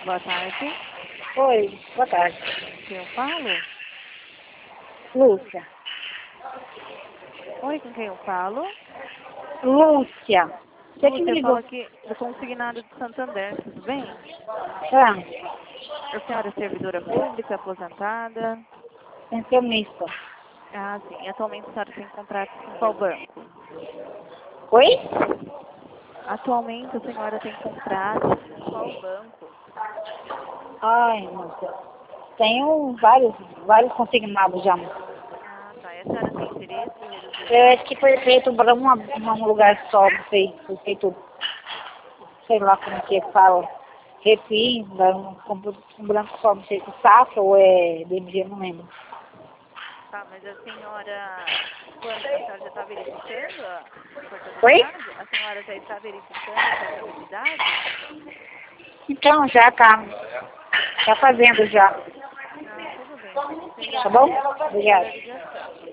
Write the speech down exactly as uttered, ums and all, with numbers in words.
Boa tarde. Oi, boa tarde. Eu falo? Lúcia. Oi, com quem eu falo? Lúcia. Você que me Lúcia, eu ligou. falo aqui do consignado de Santander, tudo bem? Ah, A senhora é servidora pública, aposentada? pensionista. Ah, sim. Atualmente a senhora tem contrato com qual banco? Oi? Atualmente a senhora tem contrato com qual banco? Ai, Lúcia. Tenho vários, vários consignados já. Ah, tá. E a senhora tem interesse em reduzir Eu a... acho que foi feito para uma, uma- um lugar só, não sei. Foi feito, sei lá como que fala. Refim, um, um branco só, não sei se safra ou é D M G, não lembro. Tá, mas a senhora... Quando a senhora já está verificando a Oi? portabilidade? A senhora já está verificando a portabilidade? Então, já tá. Tá fazendo já. Ah, tudo bem, então. Sem Tá bom? demora. Obrigada pela Obrigada. ligação.